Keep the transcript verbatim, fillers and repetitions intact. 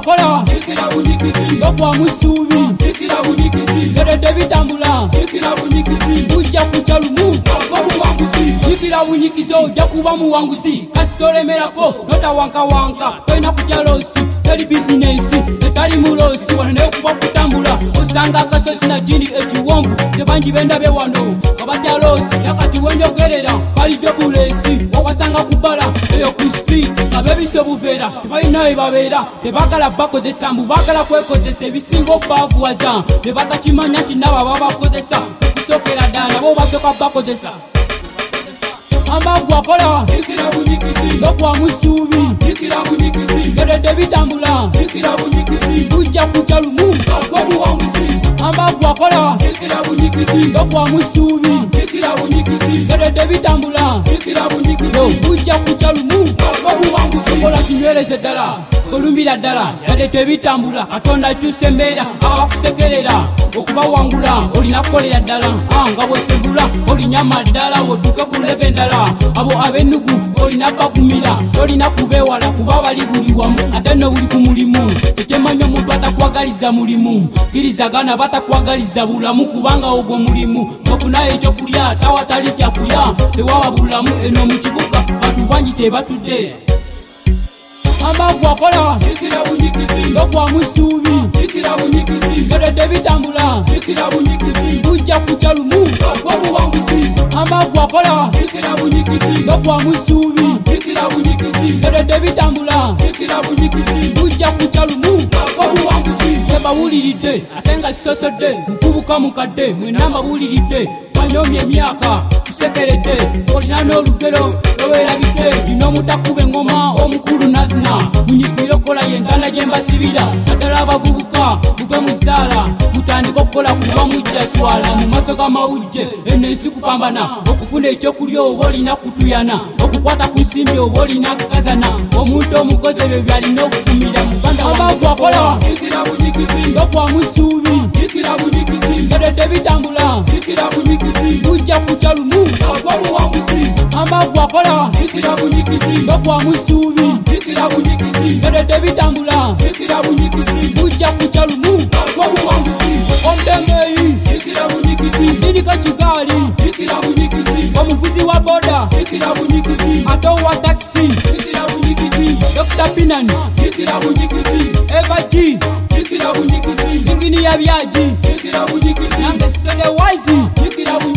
bwakola Ikira bunyikizi yokwa musubi Ikira bunyikizi gedede bitambula Ikira bunyikizi ujja kucha lumu Wabuwanguzi ikira bunyikizi ojja kuba muwanguzi kasitolemerako nota wanka wanka toina kutya losi teri bizinesi etali mulosi wano naye kuba kutambula osanga akasosi na jini ekiwonvu tebanji bendabe wano kabatya losi yakati wenjogerera balijo bulesi obasanga kubala eyo krispik abebise buveera tebalina ebabeera tebagala bakozesa mbu bagala kwekozesa ebisinga obavuwaza tebakakimanya nti nabo babakozesa okusokera ddala nabo basoka bakozesa amba gwakola Ikira bunyikizi yokwa musubi Ikira bunyikizi gedede bitambula Ikira bunyikizi ujja kucha lumu Wabuwanguzi amba gwakola Ikira bunyikizi yokwa musubi Ikira bunyikizi gedede bitambula Ikira bunyikizi ujja kucha lumu Wabuwanguzi kola kinywereze ddala olumbira ddala yadde tebitambula katonda akyusa embeera abakusekerera okubawangula olina kukolera ddala nga bwesegula olinyama ddala wodduke ku leve endala abo ab'ennugu olina bagumira tolina kubeewala kuba bali buli wamu ate no buli ku mulimu tekyemanya omuntu atakwagaliza mulimu kirizagana batakwagaliza bulamu kubanga ogwo mulimu nofunayo ekyokulya tawatali kyakulya tewaba bulamu eno mu kibuga bantu bangi tebatudde amba gwakola Ikira bunyikizi yokwa musubi Ikira bunyikizi gedede bitambula Ikira bunyikizi ujja kucha lumu Wabuwanguzi amba gwakola Ikira bunyikizi yokwa musubi Ikira bunyikizi gedede bitambula Ikira bunyikizi ujja kucha lumu Wabuwanguzi sebawuliridde ate nga sisosodde mufubuka mukadde mwena mbawuliridde banyomya emyaka tusekeredde olina n'olugero lwewerabidde dina omutakuba engoma omukulu nazina munyikire okukola yentana gye mbasibira naddala abavubuka muve mu zzaala mutandika okukola kuba mujja swala mu maaso g'amawujje eno ensi kupambana okufuna ekyokulya oba olina kutuyana okukwata ku nsimbi oba olina kukazana omuntu omukozi ebyo byalina okukumira muganda abagwakola Ikira bunyikizi yokwa musubi Ikira bunyikizi gedede bitambula Ikira bunyikizi ujja kucha lumu Wabuwanguzi amba gwakola Ikira bunyikizi yokwa musubi Ikira bunyikizi gedede bitambula Ikira bunyikizi ujja kucha lumu Wabuwanguzi omutembeeyi Ikira bunyikizi sindika kigaali Ikira bunyikizi omuvuzi wa boda Ikira bunyikizi ate owa takisi Ikira bunyikizi dokita pinani Ikira bunyikizi eva g Ikira bunyikizi inginiya byagi Ikira bunyikizi nange sitede waizi Ikira bunyikizi